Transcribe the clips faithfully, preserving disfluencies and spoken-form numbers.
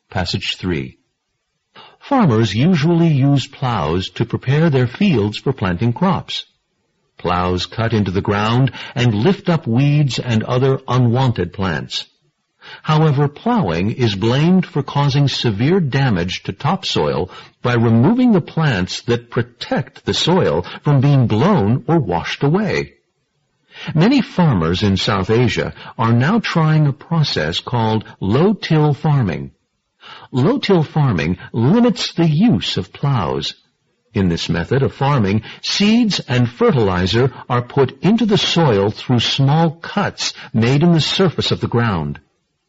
Passage three. Farmers usually use plows to prepare their fields for planting crops. Plows cut into the ground and lift up weeds and other unwanted plants. However, plowing is blamed for causing severe damage to topsoil by removing the plants that protect the soil from being blown or washed away. Many farmers in South Asia are now trying a process called low-till farming. Low-till farming limits the use of plows. In this method of farming, seeds and fertilizer are put into the soil through small cuts made in the surface of the ground.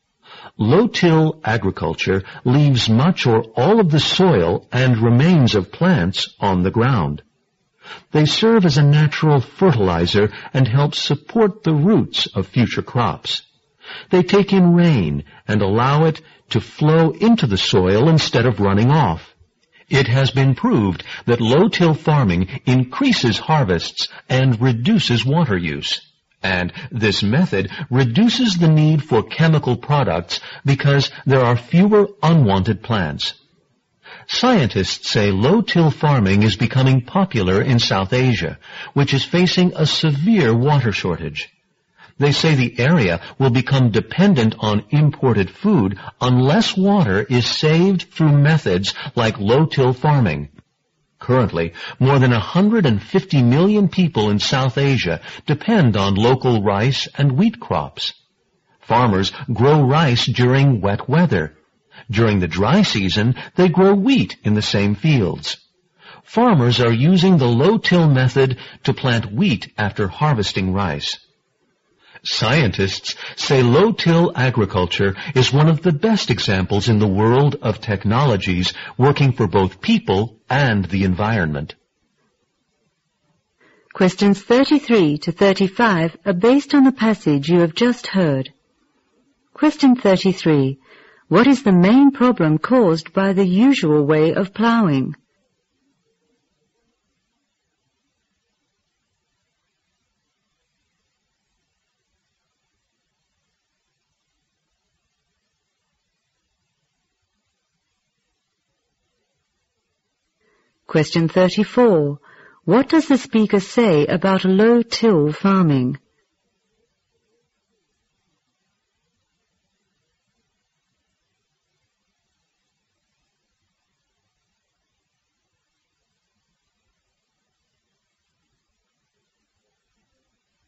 Low-till agriculture leaves much or all of the soil and remains of plants on the ground. They serve as a natural fertilizer and help support the roots of future crops. They take in rain and allow it to flow into the soil instead of running off. It has been proved that low-till farming increases harvests and reduces water use. And this method reduces the need for chemical products because there are fewer unwanted plants. Scientists say low-till farming is becoming popular in South Asia, which is facing a severe water shortage. They say the area will become dependent on imported food unless water is saved through methods like low-till farming. Currently, more than one hundred fifty million people in South Asia depend on local rice and wheat crops. Farmers grow rice during wet weather. During the dry season, they grow wheat in the same fields. Farmers are using the low-till method to plant wheat after harvesting rice. Scientists say low-till agriculture is one of the best examples in the world of technologies working for both people and the environment. Questions thirty-three to thirty-five are based on the passage you have just heard. Question thirty-three. What is the main problem caused by the usual way of ploughing? Question thirty-four. What does the speaker say about low-till farming?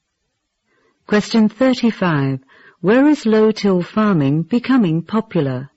Question thirty-five. Where is low-till farming becoming popular?